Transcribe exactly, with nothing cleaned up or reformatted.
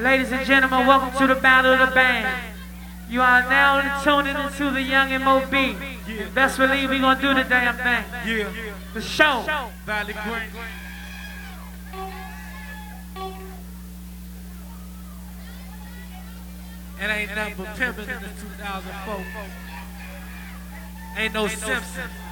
Ladies and gentlemen, welcome to the Battle of the Band. You are now tuning into the Young M O B. Yeah. Best believe we gonna do the damn thing. Yeah. The show. Valley Green. It ain't nothing but pimpin' in the two thousand four. Ain't no Simpsons.